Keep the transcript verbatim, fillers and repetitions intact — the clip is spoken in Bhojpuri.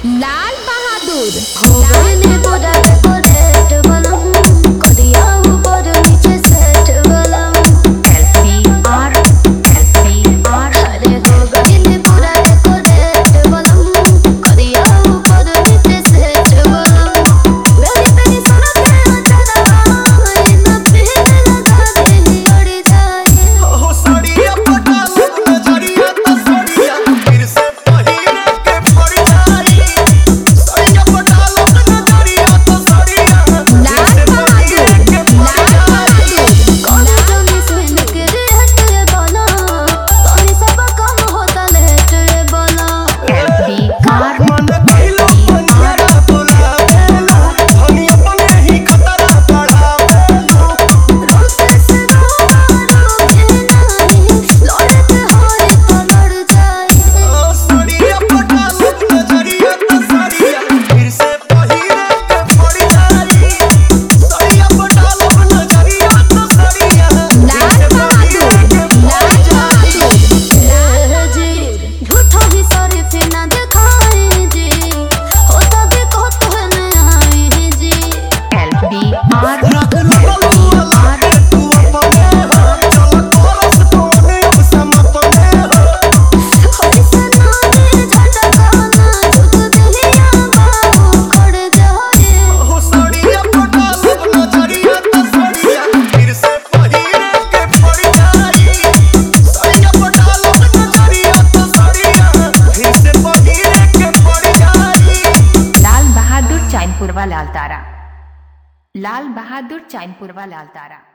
लाल बहादुर हो गइले पूरा डेकोरेट बलम करिया ऊपर नीचे सेट बलम एलपीआर एलपीआर अरे हो गइले पूरा डेकोरेट बलम करिया ऊपर नीचे सेट बलम मेरी तेरी सूरत है चला इन पीने लगा दे उड़ जाए हो साड़िया पटा लो नजरिया तो साड़िया फिर से पहिरे के पड़ जाई साड़िया पटा लो नजरिया तो साड़िया फिर से पहिरे के पड़ जाई कौन जाने सुन के रहत ये बोला तोनी सब काम होता लेट ये बोला एलपीआर मन कइलो पंजरा बुलावेलो धनी अपने ही खतरा बढ़ावेलो रोते से रोमारो के नहीं लौटते होए तो लड़ जाए ओ साड़िया पटा लो नजरिया तो साड़िया फिर से पहिरे के पड़ जाई साड़िया पटा लो नजरिया तो साड़िया फिर से पहिरे के पड़ जाई ए जी झूठा भी सारे फिर ना दिखाए जी होता भी को तो है ना आए जी एलपीआर रख लो लुआ के तू अपने हो चल कोरस कोने अब समपने हो ऐसे ना दे झटकाना झुक दिया बाबू खड़ जाए हो साड़िया पटा लो नजरिया तो साड़िया फिर से पहिरे के पड़ जाई साड़िया पटा लो नजरिया तो साड़िया फिर से पहिरे के पड़ जाई लाल बहादुर चैनपुरवा लाल तारा लाल बहादुर चैनपुरवा लाल तारा।